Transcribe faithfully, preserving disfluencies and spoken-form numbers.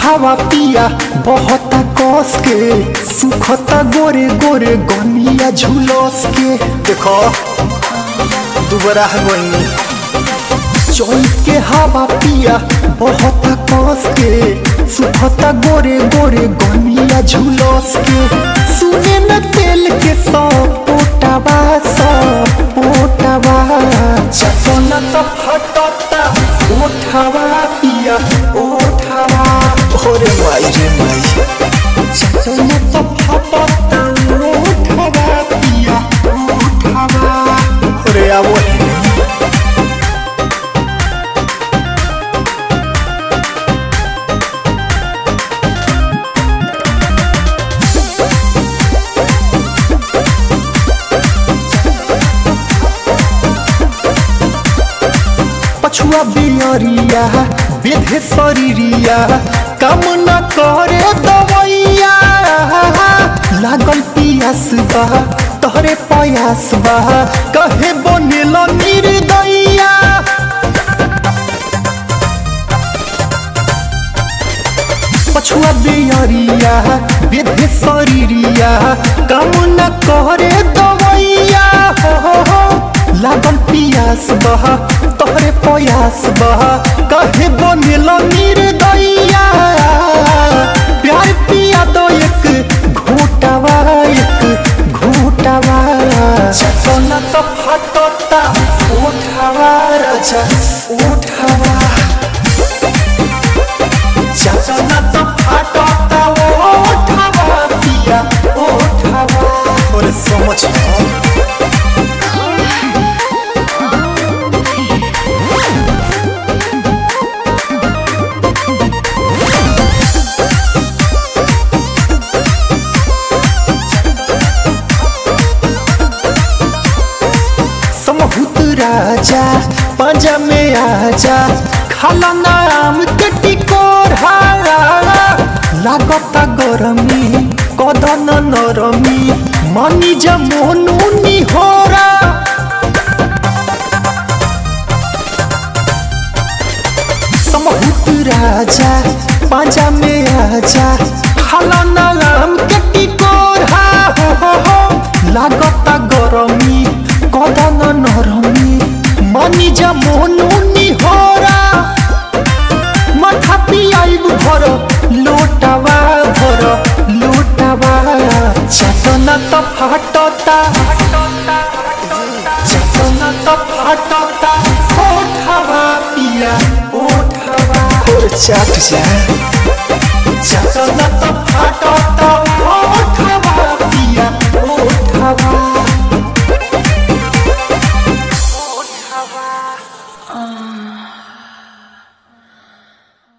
हवा पिया बहता कस के सुखता गोरे गोरे गनिया झुलस के देखो दुबरा गई चोई के हवा पिया बहता कस के सुखता गोरे गोरे गनिया झुलस के सुने न तेल के सौ पोटावा सौ पोटावा चटना तो फटता उठावा पिया उठावा ओरे माई रे माई चटना तो फटता उठावा पिया उठावा ओरे आवो पछुआ बियरिया बेधे शरीरिया काम न करे दवैया लागल पियास बा तोहरे प्रयास बा कहे बनेल निर्दया पछुआ बियरिया बेधे शरीरिया काम न करे दवैया लागल पियास बह तोहरे प्रयास बह कहे बनेल निर्दया प्यार पिया दो एक घूटावा एक घूटावा चटना तो फटता उठावा राजा उठावा चटना तो फटता उठावा पिया उठावा और समझ राजा पंजा में आजा खाला नाम के टिकोरा लागता गरमी कदन नरमी मनी जमोनु निहोरा समहुत राजा पंजा में आजा खाला नाम के टिकोरा लागता गरमी कदन नरमी मनी जमोनु निहोरा मथा पियाइब भर लोटावा भर लोटावा चटना तो फटता चटना तो फटता ओठावा पिया ओठावा और चाट जा चटना तो फटता